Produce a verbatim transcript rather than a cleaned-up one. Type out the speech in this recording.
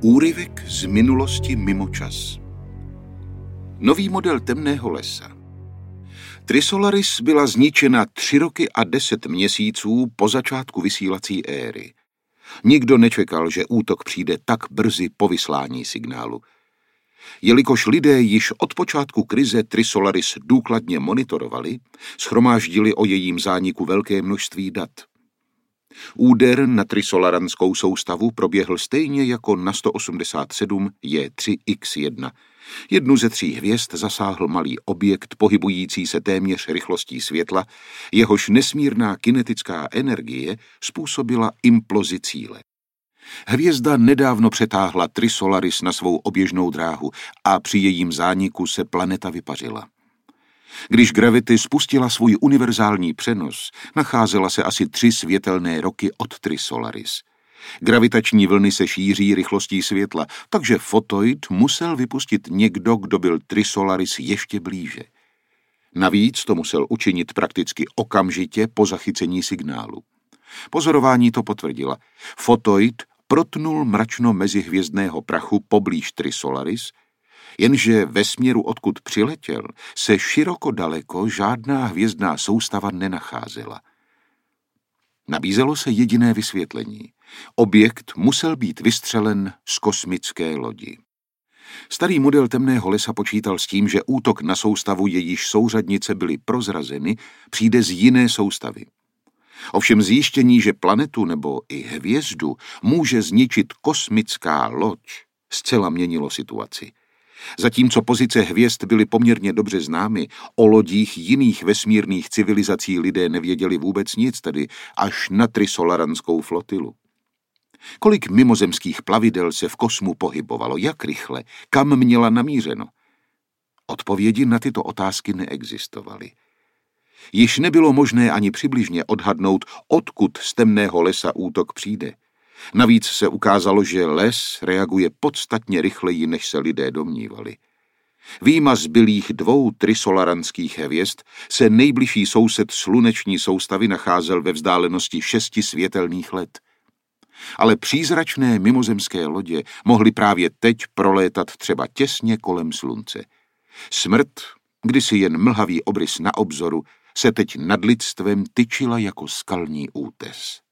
Úryvek z minulosti mimo čas. Nový model temného lesa. Trisolaris byla zničena tři roky a deset měsíců po začátku vysílací éry. Nikdo nečekal, že útok přijde tak brzy po vyslání signálu. Jelikož lidé již od počátku krize Trisolaris důkladně monitorovali, shromáždili o jejím zániku velké množství dat. Úder na trisolaranskou soustavu proběhl stejně jako na sto osmdesát sedm J tři X jedna. Jednu ze tří hvězd zasáhl malý objekt pohybující se téměř rychlostí světla, jehož nesmírná kinetická energie způsobila implozi cíle. Hvězda nedávno přetáhla Trisolaris na svou oběžnou dráhu a při jejím zániku se planeta vypařila. Když Gravity spustila svůj univerzální přenos, nacházela se asi tři světelné roky od Trisolaris. Gravitační vlny se šíří rychlostí světla, takže fotoid musel vypustit někdo, kdo byl Trisolaris ještě blíže. Navíc to musel učinit prakticky okamžitě po zachycení signálu. Pozorování to potvrdila. Fotoid protnul mračno mezihvězdného prachu poblíž Trisolaris, jenže ve směru, odkud přiletěl, se široko daleko žádná hvězdná soustava nenacházela. Nabízelo se jediné vysvětlení. Objekt musel být vystřelen z kosmické lodi. Starý model temného lesa počítal s tím, že útok na soustavu, jejíž souřadnice byly prozrazeny, přijde z jiné soustavy. Ovšem zjištění, že planetu nebo i hvězdu může zničit kosmická loď, zcela měnilo situaci. Zatímco pozice hvězd byly poměrně dobře známy, o lodích jiných vesmírných civilizací lidé nevěděli vůbec nic, tedy až na trisolaranskou flotilu. Kolik mimozemských plavidel se v kosmu pohybovalo, jak rychle, kam měla namířeno? Odpovědi na tyto otázky neexistovaly. Již nebylo možné ani přibližně odhadnout, odkud z temného lesa útok přijde. Navíc se ukázalo, že les reaguje podstatně rychleji, než se lidé domnívali. Vyjma zbylých dvou trisolaranských hvězd se nejbližší soused sluneční soustavy nacházel ve vzdálenosti šesti světelných let. Ale přízračné mimozemské lodě mohly právě teď prolétat třeba těsně kolem slunce. Smrt, kdysi jen mlhavý obrys na obzoru, se teď nad lidstvem tyčila jako skalní útes.